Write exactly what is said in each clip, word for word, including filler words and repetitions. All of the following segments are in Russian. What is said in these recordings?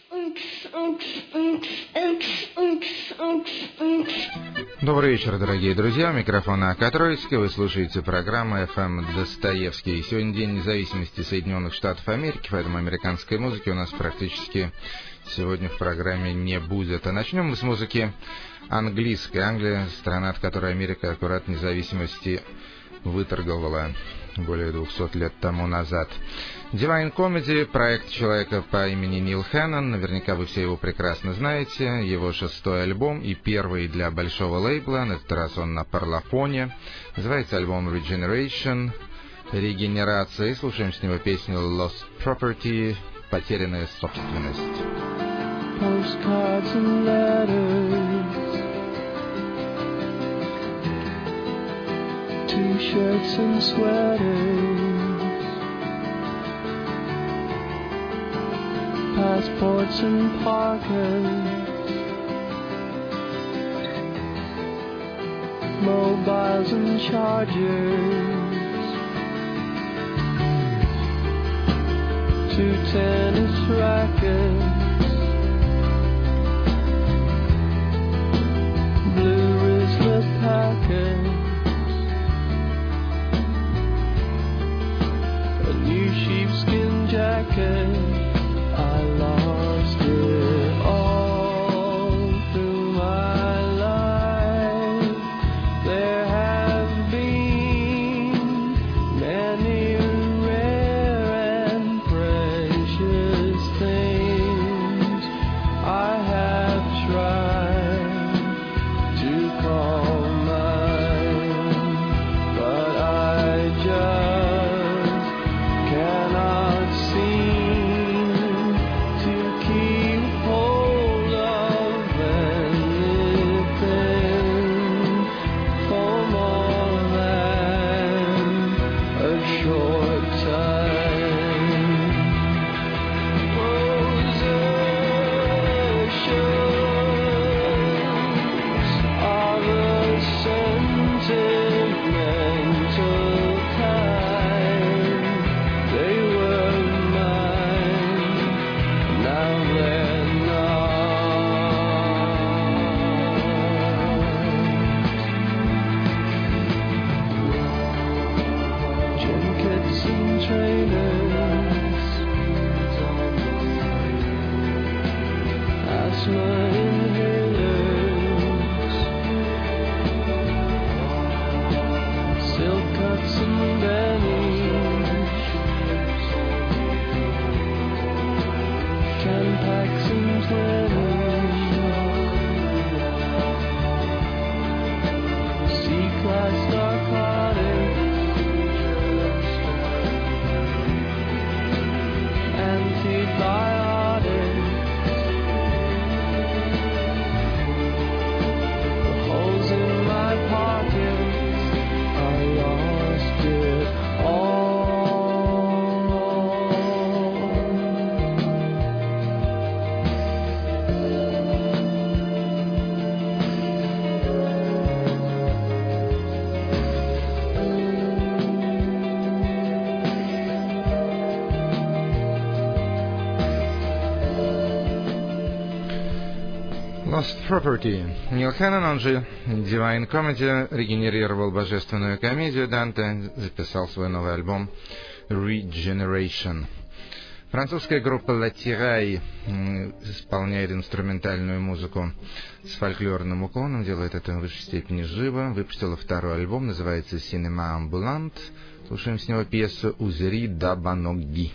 Добрый вечер, дорогие друзья. У микрофона АК Троицкий. Вы слушаете программу эф эм Достоевский. Сегодня День независимости Соединенных Штатов Америки, поэтому американской музыки у нас практически сегодня в программе не будет. А начнем мы с музыки английской. Англия — страна, от которой Америка аккурат независимости выторговала более двухсот лет тому назад. Divine Comedy — проект человека по имени Нил Хэннон. Наверняка вы все его прекрасно знаете. Его шестой альбом и первый для большого лейбла. На этот раз он на Parlophone. Называется альбом Regeneration, регенерация. И слушаем с него песню Lost Property, потерянная собственность. Postcards and letters, T-shirts and sweaters, passports and parkers, mobiles and chargers, two tennis rackets, blue wristlet packets, a new sheepskin jacket. I lost it all through my life. There have been many rare and precious things I have tried to call mine, but I just cannot seem to keep hold of anything for more than a short time. Possessions are the sentimental kind. They were mine, now they're not. Junkets and trainers, asthma inhalers, silk cuts and bennies, ten packs and twenties, C-class narcotics, antibiotics, the holes in my pockets, I lost it all. Lost Property. Нил Хэннон, он же Divine Comedy, регенерировал божественную комедию Данте, записал свой новый альбом Regeneration. Французская группа La Tiraille исполняет инструментальную музыку с фольклорным уклоном, делает это в высшей степени живо. Выпустила второй альбом, называется Cinéma Ambulant. Слушаем с него пьесу «Узери да Баногги».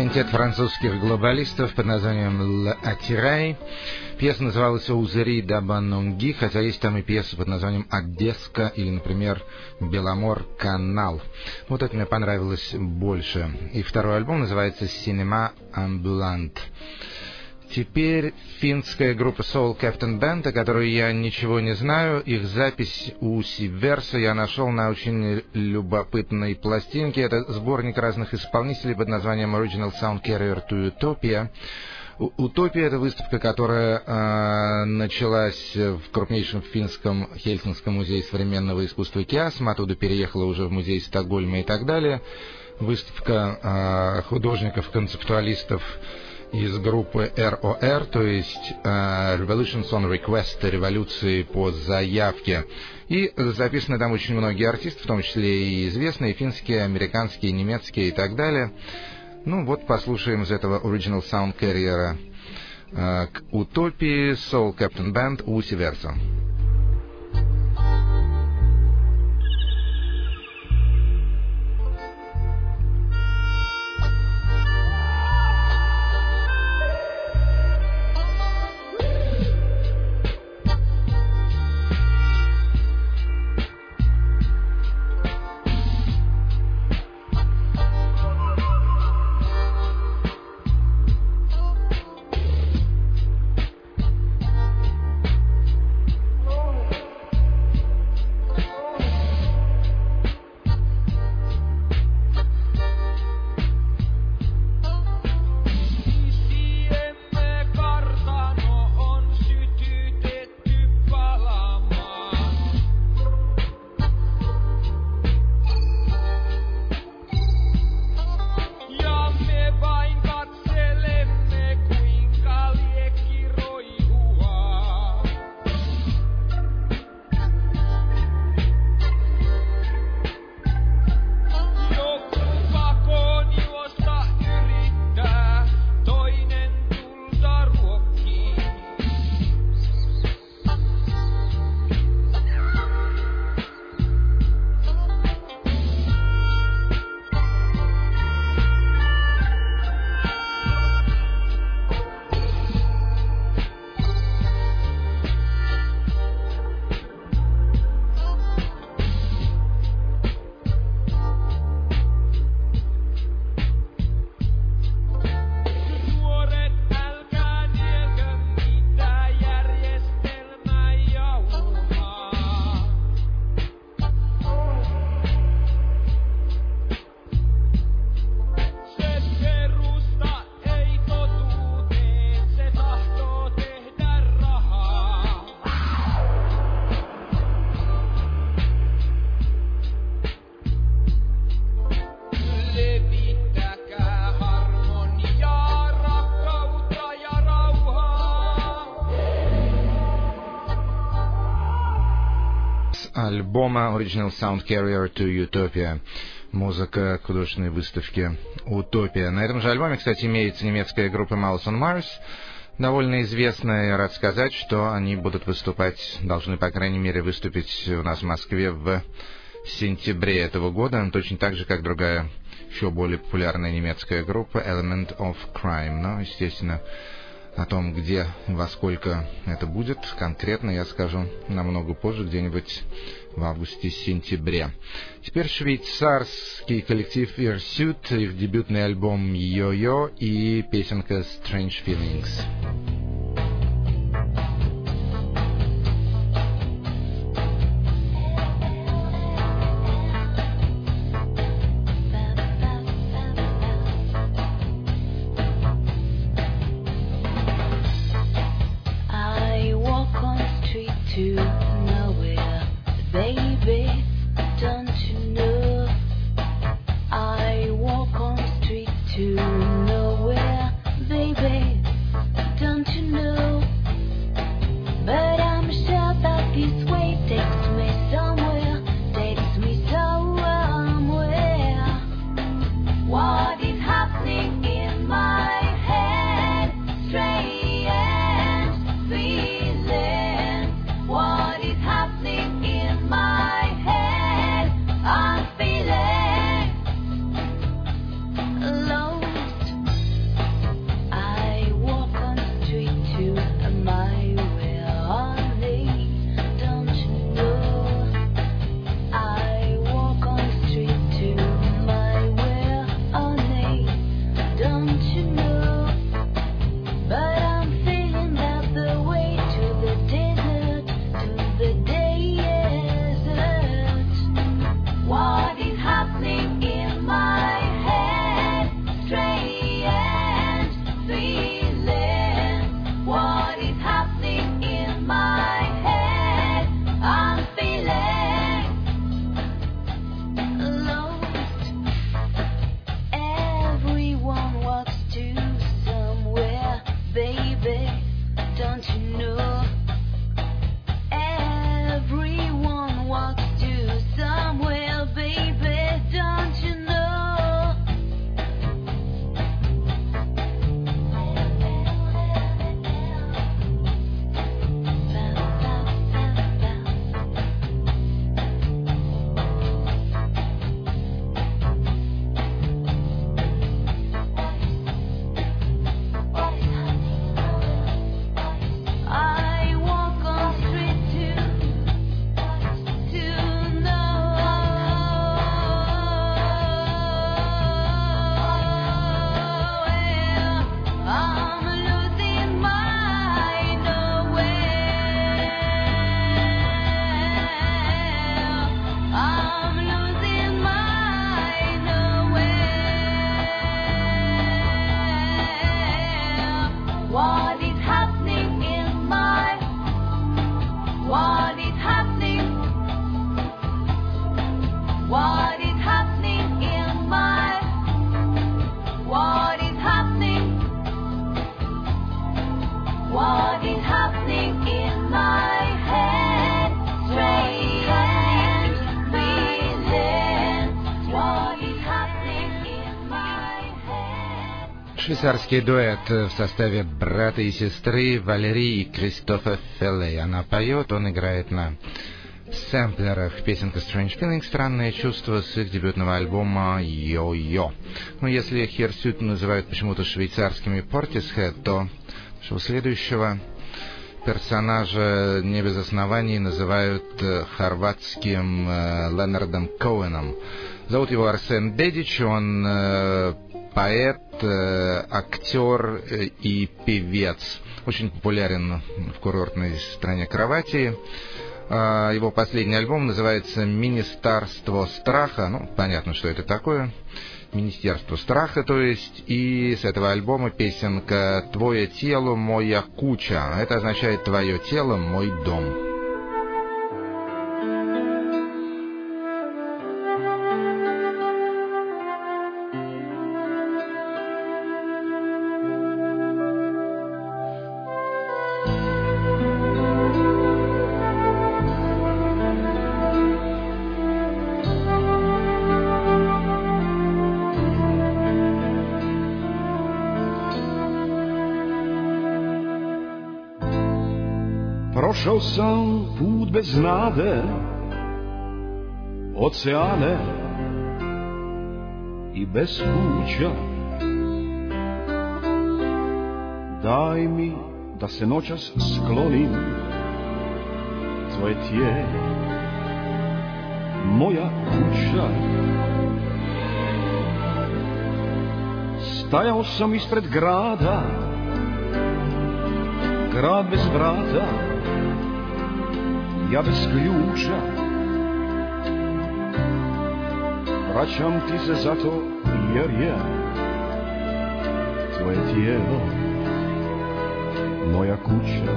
Квинтет французских глобалистов под названием «Л Атирай». Пьеса называлась «Узери Дабанонги», хотя есть там и пьеса под названием «Одесска» или, например, «Беломор-канал». Вот это мне понравилось больше. И второй альбом называется «Синема Амбулант». Теперь финская группа Soul Captain Band, о которой я ничего не знаю. Их запись у Сибверса я нашел на очень любопытной пластинке. Это сборник разных исполнителей под названием Original Sound Carrier to Utopia. «Утопия» — это выставка, которая э, началась в крупнейшем финском Хельсинском музее современного искусства «Киасма», оттуда переехала уже в музей Стокгольма и так далее. Выставка э, художников-концептуалистов из группы эр о эр, то есть uh, Revolutions on Request, революции по заявке. И записаны там очень многие артисты, в том числе и известные финские, американские, немецкие и так далее. Ну вот, послушаем из этого Original Sound Carrier uh, к «Утопии» Soul Captain Band у Сиверса. Альбома Original Sound Carrier to Utopia. Музыка к художественной выставке «Утопия». На этом же альбоме, кстати, имеется немецкая группа Mouse on Mars, довольно известная. Я рад сказать, что они будут выступать, должны, по крайней мере, выступить у нас в Москве в сентябре этого года, точно так же, как другая, еще более популярная немецкая группа Element of Crime. Но, естественно, о том, где, во сколько это будет, конкретно я скажу намного позже, где-нибудь в августе-сентябре. Теперь швейцарский коллектив Hirsute, их дебютный альбом «Йо-Йо» и песенка «Strange Feelings». Don't you Швейцарский дуэт в составе брата и сестры Валерии и Кристофа Феллей. Она поет, он играет на сэмплерах. Песенка Strange Feeling, странное чувство, с их дебютного альбома Йо-Йо. Ну, если Хирсют называют почему-то швейцарскими Portishead, то что следующего персонажа не без оснований называют хорватским э, Ленардом Коуэном. Зовут его Арсен Дедич, он э, поэт, э, актер э, и певец. Очень популярен в курортной стране Хорватии. Э, его последний альбом называется «Министерство страха». Ну, понятно, что это такое. Министерство страха, то есть. И с этого альбома песенка «Твое тело, моя куча». Это означает «Твое тело, мой дом». Prošao sam put bez nade, oceane i bez kuća. Daj mi da se noćas sklonim, tvoje tijelo, moja kuća. Stajao sam ispred grada, grad bez vrata, ja bez ključa. Vraćam ti se zato jer je tvoje tijelo moja kuća.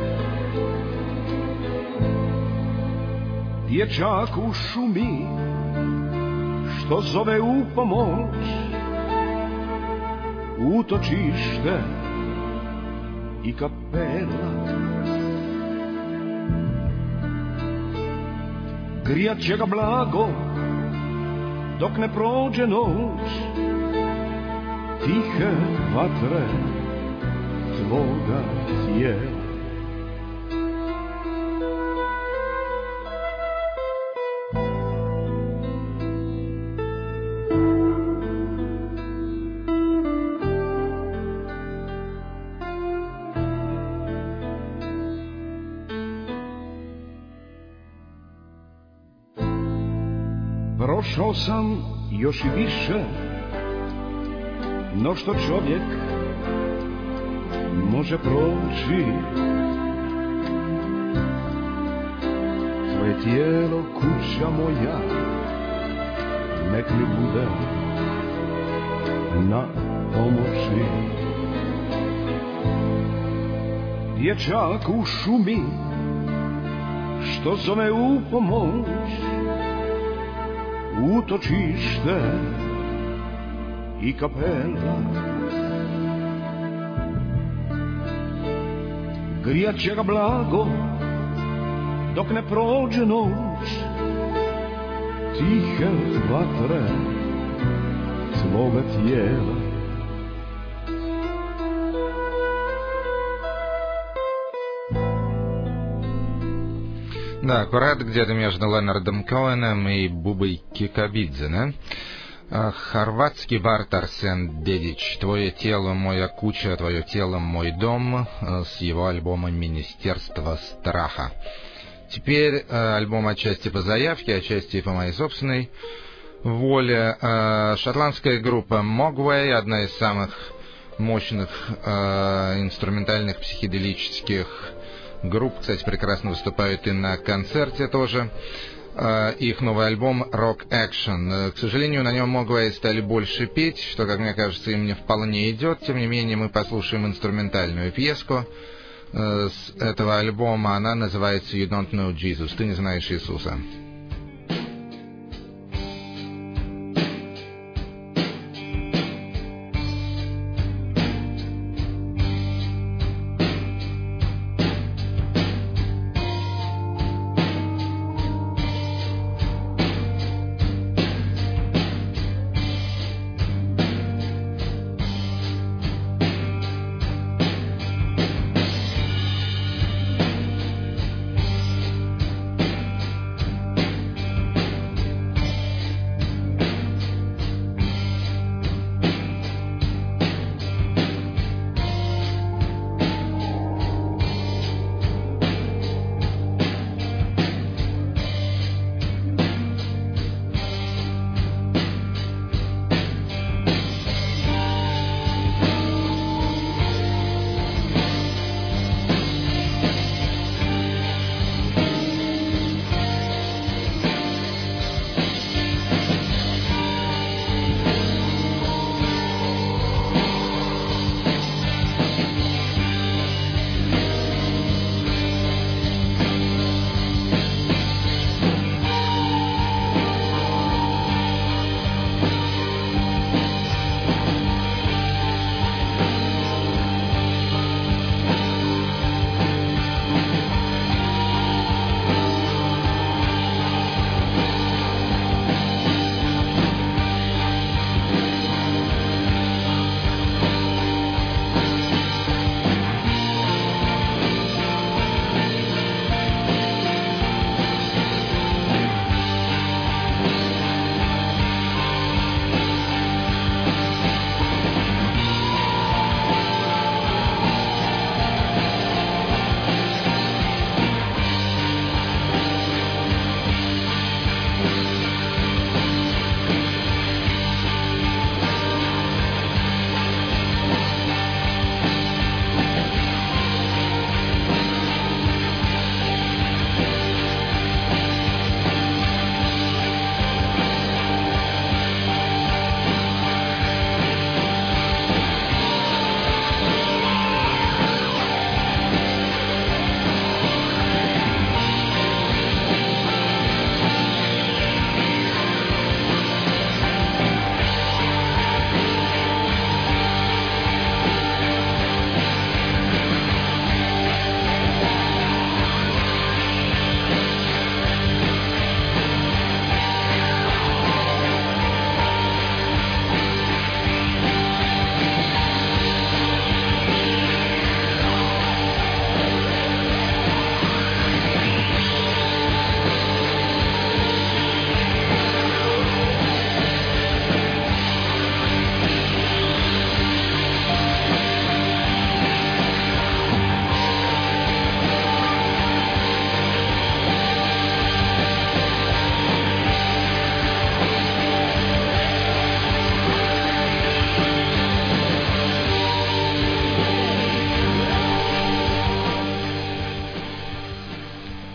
Dječak u šumi što zove u pomoć, utočište i kapela. Grijat će ga blago dok ne prođe noć, tihe vatre tvoga tijela. Prošao sam još i više no što čovjek može proći. Tvoje tijelo, kuća moja, nek mi bude na pomoći. Dječak u šumi što zove u pomoć, utočište i kapela. Grijat će ga blago dok ne prođe noć, tihe vatre svoga tijela. Да, аккурат где-то между Ленардом Коэном и Бубой Кикабидзе, да? Хорватский бард Арсен Дедич. «Твое тело, моя куча, твое тело, мой дом» с его альбома «Министерство страха». Теперь альбом отчасти по заявке, отчасти и по моей собственной воле. Шотландская группа Mogwai, одна из самых мощных инструментальных психоделических групп, кстати, прекрасно выступают и на концерте тоже. Их новый альбом Rock Action. К сожалению, на нем Mogwai стали больше петь, что, как мне кажется, им не вполне идет. Тем не менее, мы послушаем инструментальную пьеску с этого альбома. Она называется You Don't Know Jesus. Ты не знаешь Иисуса.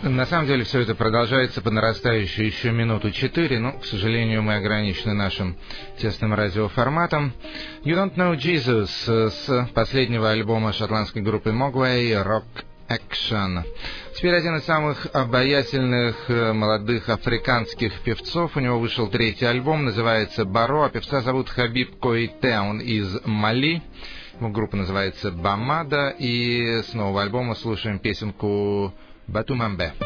На самом деле все это продолжается по нарастающей еще минуту четыре, но, к сожалению, мы ограничены нашим тесным радиоформатом. You Don't Know Jesus с последнего альбома шотландской группы Mogwai Rock Action. Теперь один из самых обаятельных молодых африканских певцов. У него вышел третий альбом, называется «Баро», а певца зовут Хабиб Коите, он из Мали. Его группа называется «Бамада», и с нового альбома слушаем песенку «Батумамбе».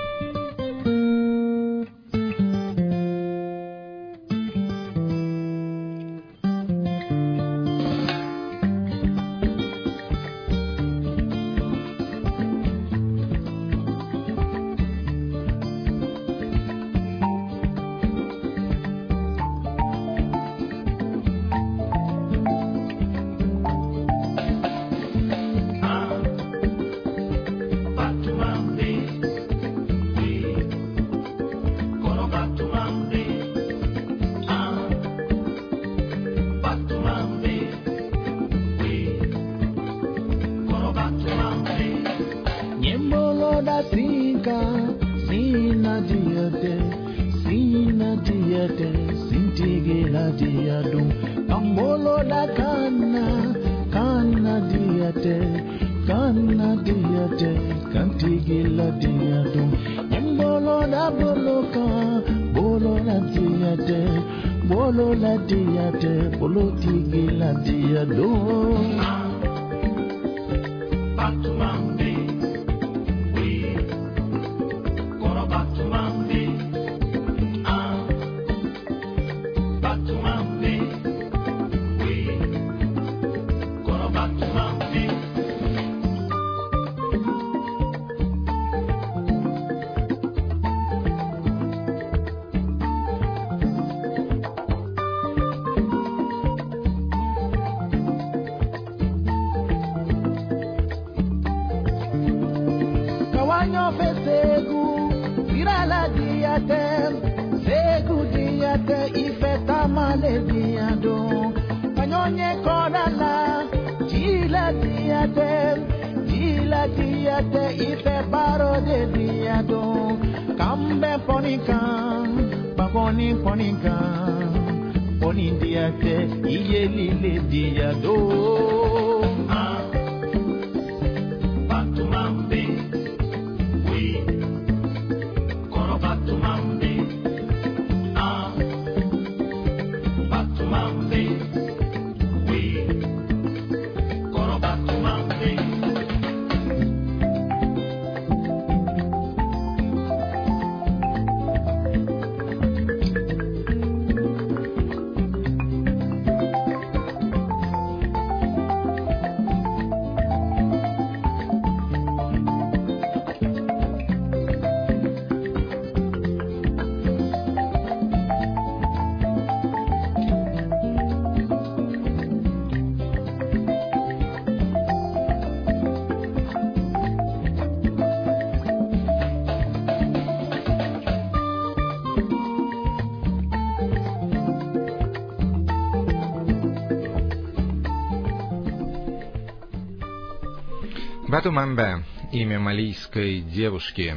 Батумамбе, имя малийской девушки.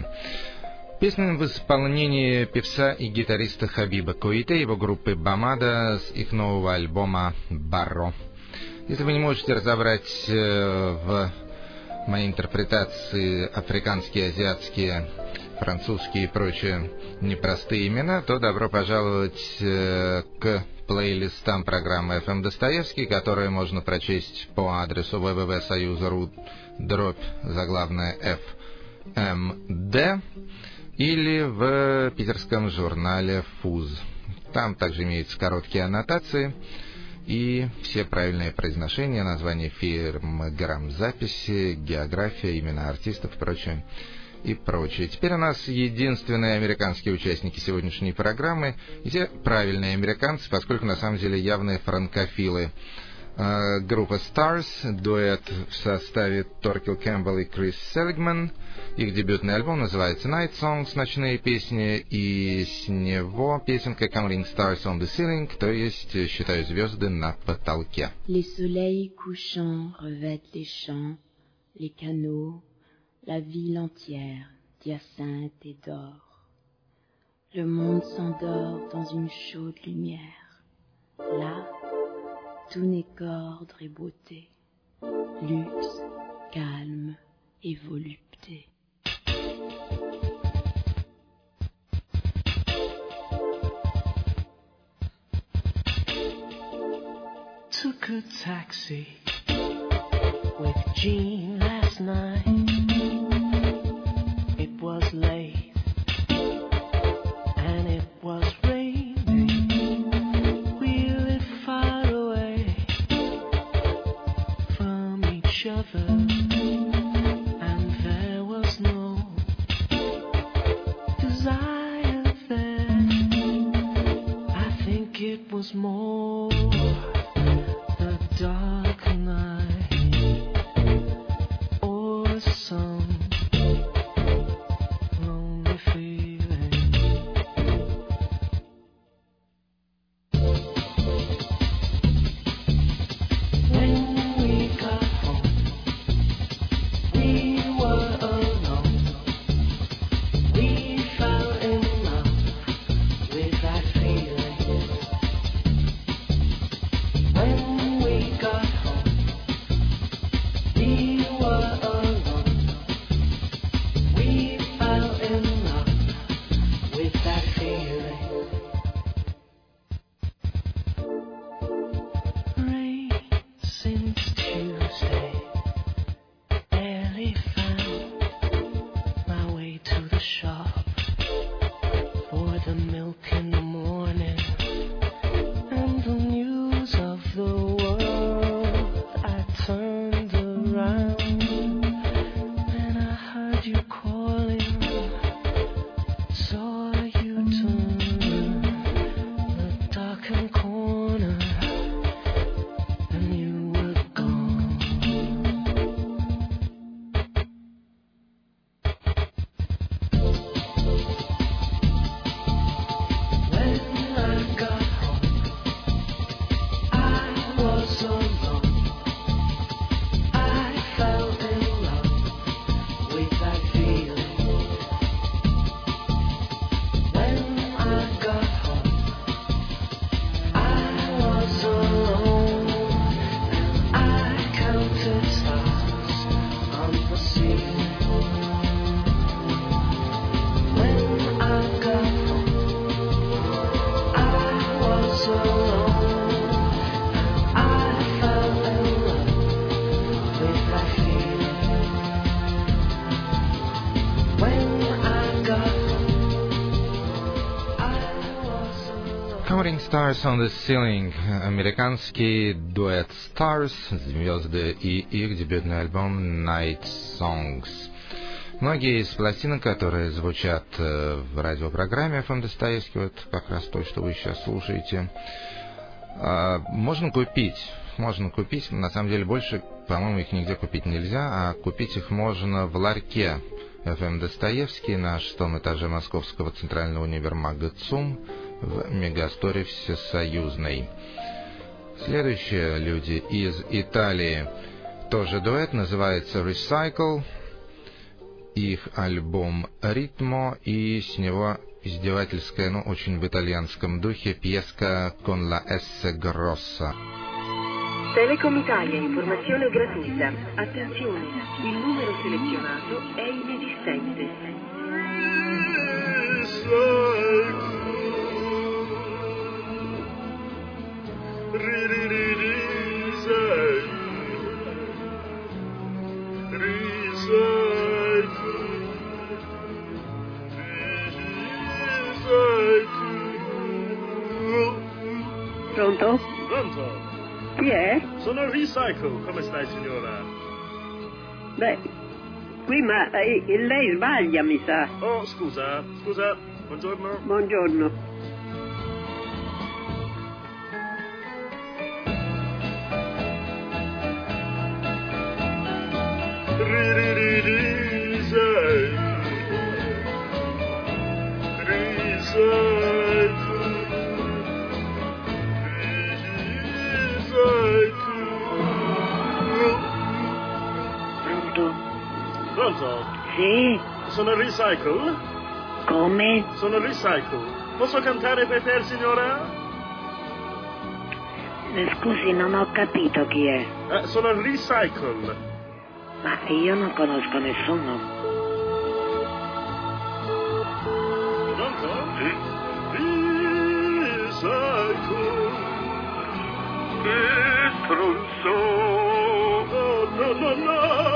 Песня в исполнении певца и гитариста Хабиба Коите, его группы Бамада с их нового альбома «Баро». Если вы не можете разобрать в моей интерпретации африканские, азиатские, французские и прочие непростые имена, то добро пожаловать к плейлистам программы эф эм Достоевский, которые можно прочесть по адресу дабл ю дабл ю дабл ю точка союз.ру дробь заглавная эф эм дэ или в питерском журнале «Фуз». Там также имеются короткие аннотации и все правильные произношения, названия фирм, грамзаписи, география, имена артистов и прочее. И прочее. Теперь у нас единственные американские участники сегодняшней программы, и все правильные американцы, поскольку на самом деле явные франкофилы. Э, группа Stars, дуэт в составе Торкел Кэмпбелл и Крис Селигман. Их дебютный альбом называется Night Songs, ночные песни, и с него песенка Counting Stars on the Ceiling, то есть считаю звезды на потолке. Les soleils couchants revêtent les champs, les canaux, la ville entière d'hyacinthe et d'or. Le monde s'endort dans une chaude lumière. Là, tout n'est qu'ordre et beauté, luxe, calme et volupté. Took a taxi with Jean last night. It was late and it was raining. We lived far away from each other, and there was no desire there. I think it was more the dark night or some lonely feeling. When we got home, we were alone. We fell in love with that feeling. When we got home, we were alone. We fell in love with that feeling. Rain since Tuesday, barely found my way to the shop for the milk in the morning and the news of the world. I turned around and I heard you calling. Saw you turn the darkened corner and you were gone. When I got home, I was alone. I fell in love with that feeling. When I got home, I was alone, and I counted stars on the ceiling. When I got home, I was alone, and I fell in love with that feeling. When I got home, I was alone. Counting Stars on the Ceiling, американский дуэт Stars, звезды, и их дебютный альбом Night Songs. Многие из пластинок, которые звучат э, в радиопрограмме эф эм Достоевский, вот как раз то, что вы сейчас слушаете, э, можно купить. Можно купить, на самом деле больше, по-моему, их нигде купить нельзя, а купить их можно в ларьке эф эм Достоевский на шестом этаже московского центрального универмага ЦУМ в мегасторе Всесоюзной. Следующие люди из Италии, тоже дуэт, называется Recycle. Их альбом «Ритмо», и с него издевательская, но очень в итальянском духе, пьеска «Con la S grossa». Telecom Italia, informazione gratuita. Attenzione, il numero selezionato è inesistente. Pronto? Pronto? Chi è? Sono il Recycle, come stai signora? Beh, qui ma eh, lei sbaglia, mi sa. Oh, scusa, scusa, buongiorno. Buongiorno. Pronto? Sì, sono Recycle. Come? Sono Recycle. Posso cantare per te, signora? Eh, Scusi, non ho capito chi è. Eh, sono Recycle. Ma io non conosco nessuno. Pronto? Sì? Recycle. Che stronzo! Oh, no, no, no!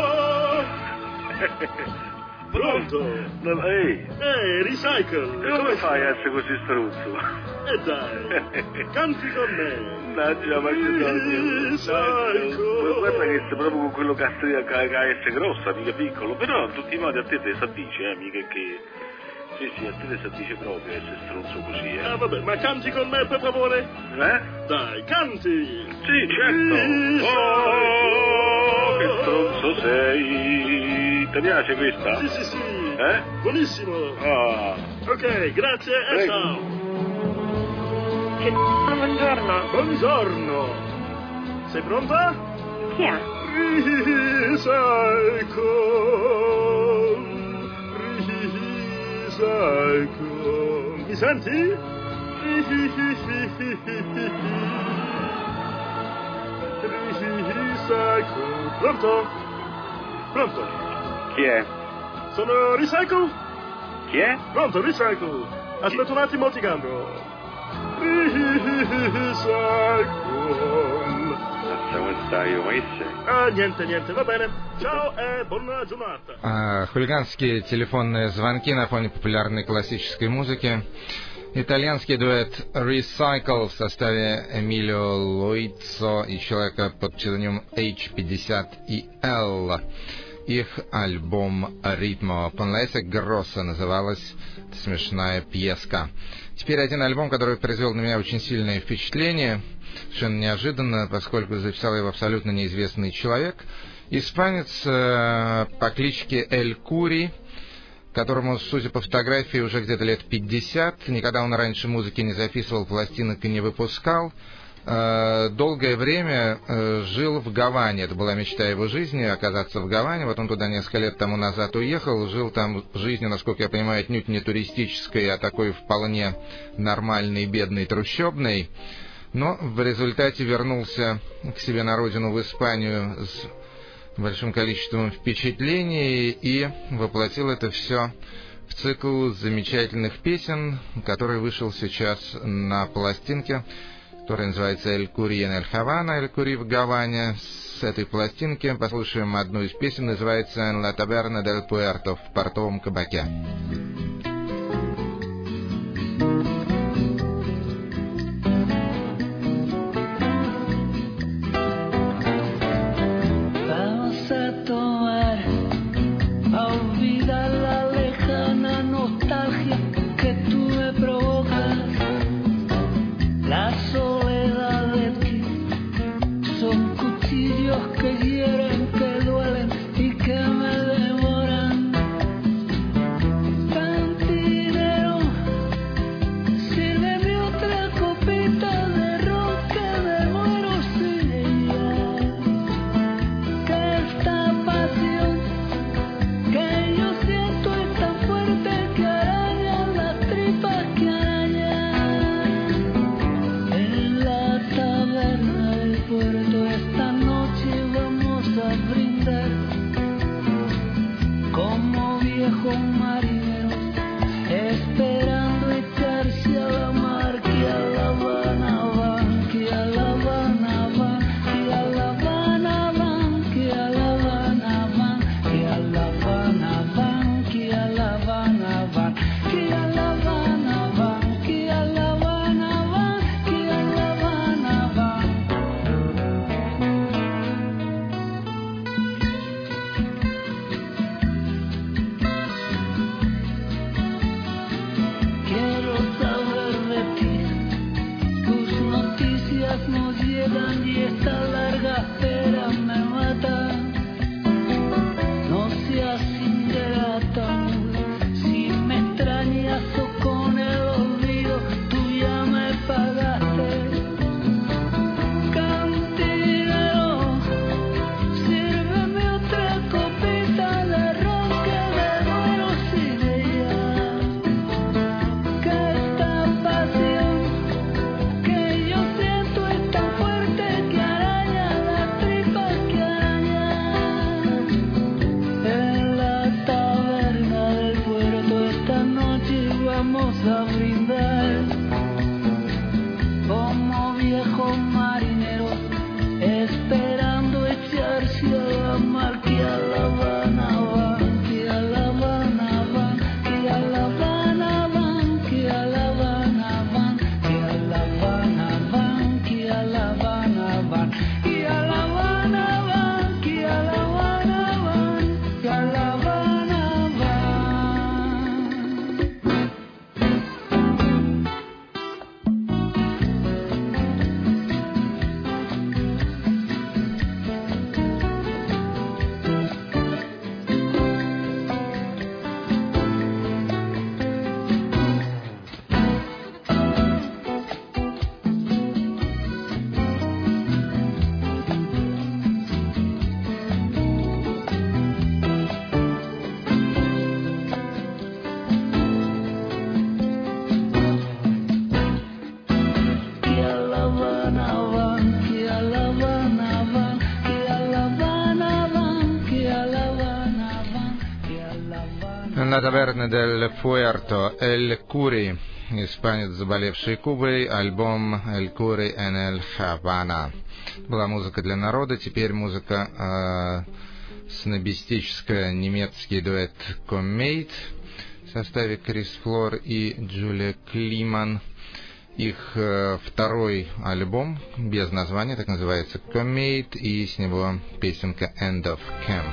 Pronto? No, ehi, Ehi, Recycle! e come fai a essere così stronzo? E dai, canti con me! Mannaggia, ma che Recycle! guarda che sei proprio con quello castrino che ha S grossa, mica piccolo, però in tutti i modi a te te sa dice, eh, mica che... Sì, sì, a te te sa dice proprio essere stronzo così, eh. Ah, vabbè, ma canti con me, per favore? Eh? Dai, canti! Sì, certo! Oh, che stronzo sei! Ti piace questa? Sì, sì, sì! Eh? Buonissimo! Ah, Ok, grazie e Prego. ciao! Che buongiorno. Buongiorno! Sei pronta? Chi è? Recycle! Recycle! Mi senti? Recycle! Pronto? Pronto? chi è? Sono Recycle? Chi è? Pronto, Recycle! Aspetta un attimo, ti cambio. Recycle! Mazza, come stai io, ma che sei? Ah, niente, niente, va bene. Ciao e buona giornata. А, хулиганские телефонные звонки на фоне популярной классической музыки. Итальянский дуэт Recycle в составе Эмилио Луицо и человека под псевдонимом эйч пятьдесят и эл. Их альбом «Ритмо Понлесе Гросса» называлась «Смешная пьеска». Теперь один альбом, который произвел на меня очень сильное впечатление, совершенно неожиданно, поскольку записал его абсолютно неизвестный человек. Испанец э, по кличке Эль Кури, которому, судя по фотографии, уже где-то лет пятьдесят. Никогда он раньше музыки не записывал, пластинок и не выпускал. Э, долгое время э, жил в Гаване. Это была мечта его жизни, оказаться в Гаване. Вот он туда несколько лет тому назад уехал. Жил там жизнью, насколько я понимаю, отнюдь не туристической, а такой вполне нормальной, бедной, трущобной. Но в результате вернулся к себе на родину, в Испанию, с большим количеством впечатлений и воплотил это все в цикл замечательных песен, который вышел сейчас на пластинке, которая называется «Эль Кури en el Havana», «Эль Кури в Гаване». С этой пластинки послушаем одну из песен, называется «En la taberna del puerto», в портовом кабаке. Sírveme otra copita de ron que me muero La Taverna del Puerto, Эль Кури, испанец, заболевший Кубой, альбом Эль Кури en el Havana. Была музыка для народа, теперь музыка э, снобистическая, немецкий дуэт Коммейт в составе Крис Флор и Джулия Климан. Их э, второй альбом без названия, так называется Коммейт, и с него песенка End of Camp.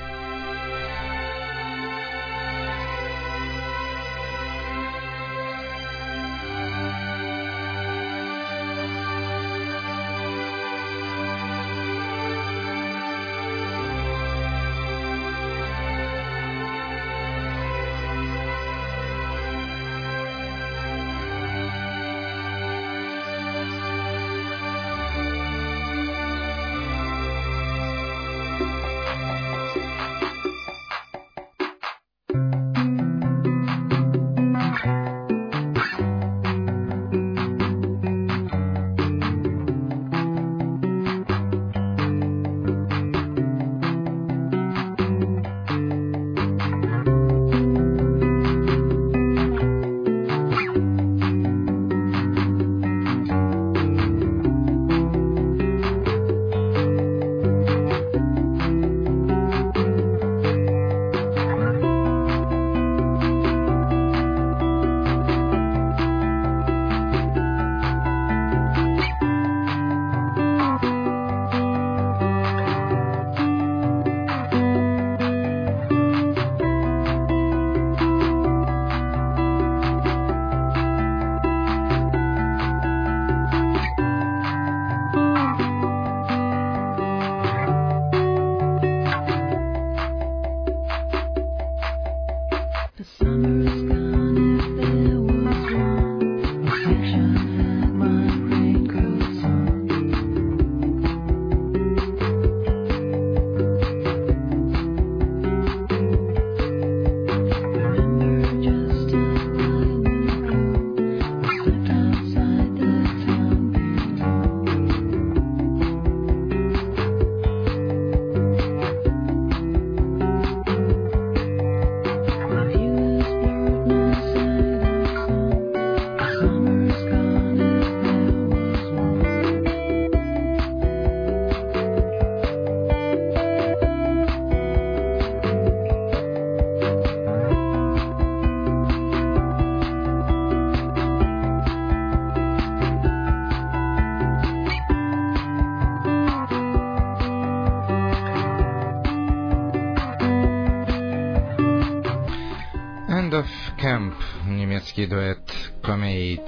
Немецкий дуэт Коммейт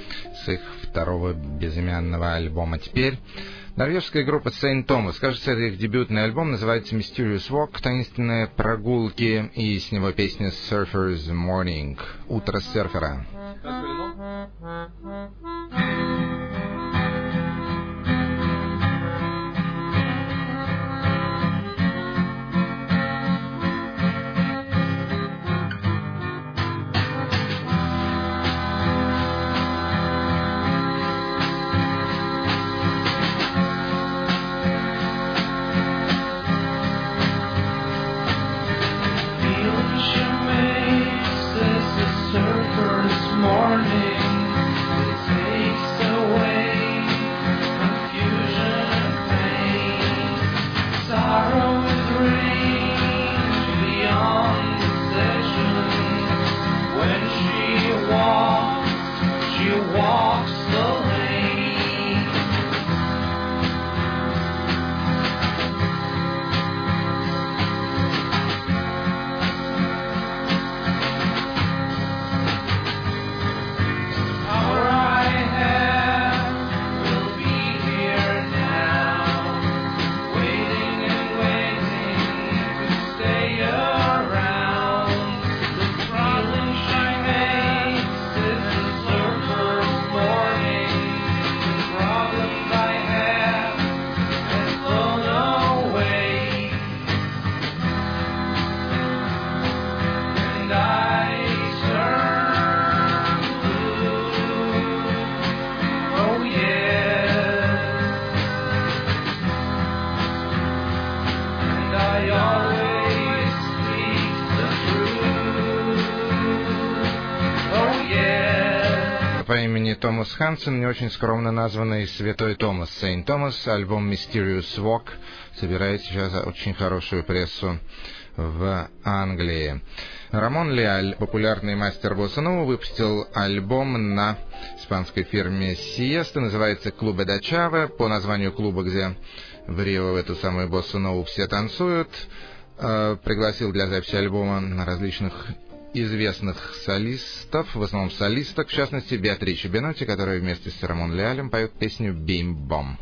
с их второго безымянного альбома. Теперь норвежская группа Saint Thomas. Кажется, это их дебютный альбом, называется Mysterious Walk, таинственные прогулки, и с него песня Surfer's Morning, утро серфера. Surfer's morning, they say. по имени Томас Хансен, не очень скромно названный Святой Томас, Сейнт Томас. Альбом Mysterious Walk собирает сейчас очень хорошую прессу в Англии. Рамон Леаль, популярный мастер босса-нова, выпустил альбом на испанской фирме Siesta, называется «Клубе да Чава», по названию клуба, где в Рио в эту самую босса-нову все танцуют. Пригласил для записи альбома различных известных солистов, в основном солисток, в частности, Беатриче Бенотти, которая вместе с Рамон Леалем поет песню «Бим-бом».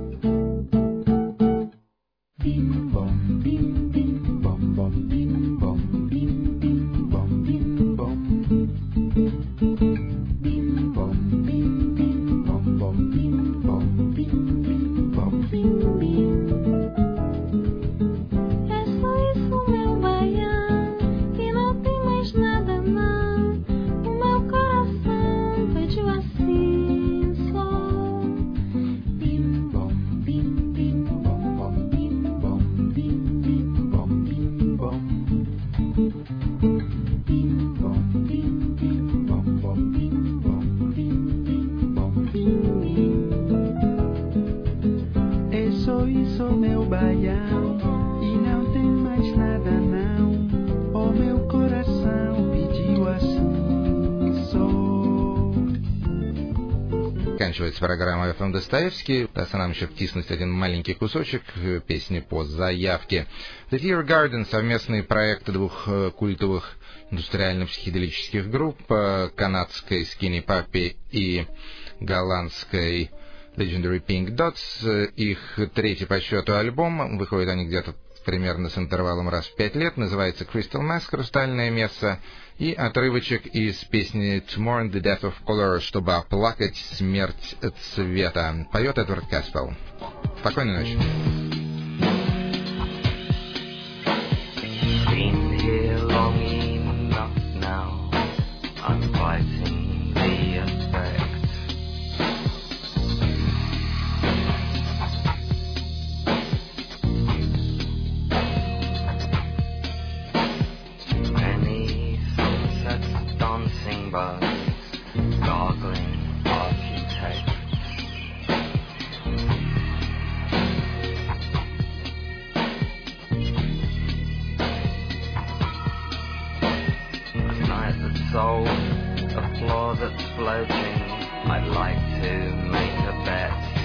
Заканчивается программа эф эм Достоевский. Даст нам еще втиснуть один маленький кусочек песни по заявке. The Tear Garden — совместный проект двух культовых индустриально-психоделических групп, канадской Skinny Puppy и голландской Legendary Pink Dots. Их третий по счету альбом. Выходят они где-то примерно с интервалом раз в пять лет. Называется Crystal Mass — «Хрустальное место». И отрывочек из песни To Mourn the Death of Color, чтобы оплакать смерть цвета. Поет Эдвард Каспел. Спокойной ночи. Bugs, gargling architects. A night that's sold, a floor that's floating. I'd like to make a bet.